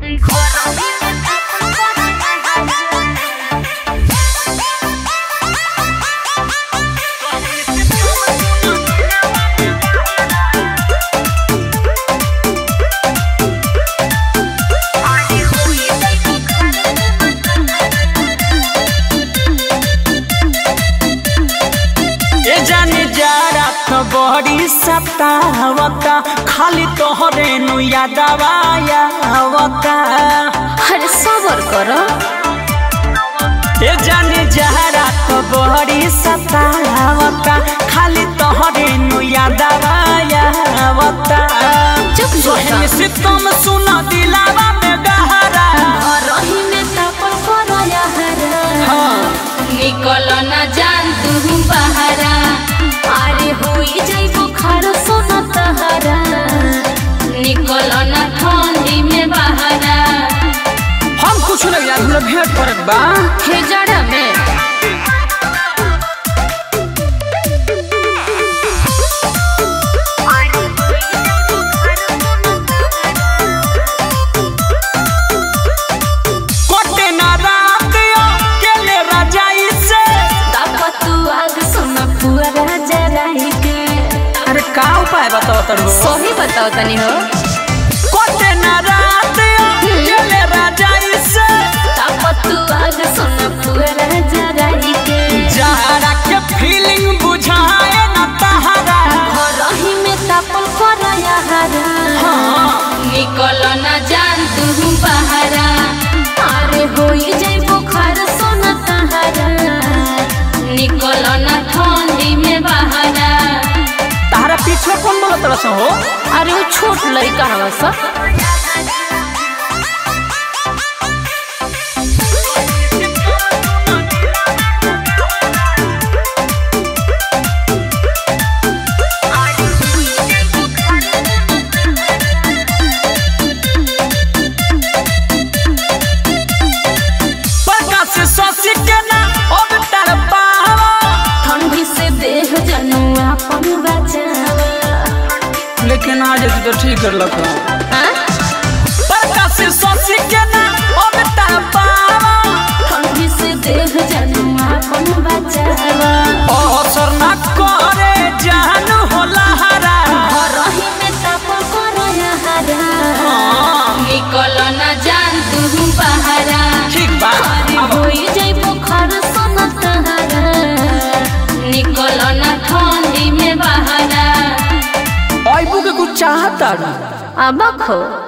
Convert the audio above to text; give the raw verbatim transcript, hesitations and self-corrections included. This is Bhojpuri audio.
बड़ी सतावता खाली तोहरे नु यादवाया आवता। अरे सबर करो ए जाने जहरा तो बड़ी सतावता खाली तोहरे नु यादवाया आवता। चुप सोहन से तुम सुना दिलावा में गहरा रही में तपल करो यारा। हाँ निकल ना जान तू बहरा अरे होई जाई बुखार सोना तहरा। निकल ना ठंडी में बहरा हम कुछ नहीं यार हम भेंट करत बा हे जड़ा में कोटे ना रात यो केले राजाई से तापतु आग सोना पुअरा जराई के। अरे का उपाय बताओ तड़ो सही बताओ तनी हो कोटे ना रात यो केले राजाई से तापतु आग सोना पुअरा जराई के। जहरा के फीलिंग बुझाए ना तहरा रही में तापल करो यारा। निकल ना जान तू बहरा अरे होई जाई बुखार सोना तहरा। निकल ना ठंडी में बहरा तारा पीछे कौन बोलत रस हो। अरे वो छोट लड़का हवा सब प्रकाश सोसी के ना अब तर पावा ठंडी से देह जनुआ पन बचावा। लेकिन आज तो ठीक कर लखा हाँ? प्रकाश सोसी के ना अब तर पावा ठंडी से देह जनुआ पन बचावा। असर ना करे जान होला हरा रही में तापल करो यारा। निकल ना जान तू बहरा ठीक बा अरे होई जाई बुखार सोना तहरा। निकल ना ठंडी में बहरा आइबू के कुछ चाहता अब खो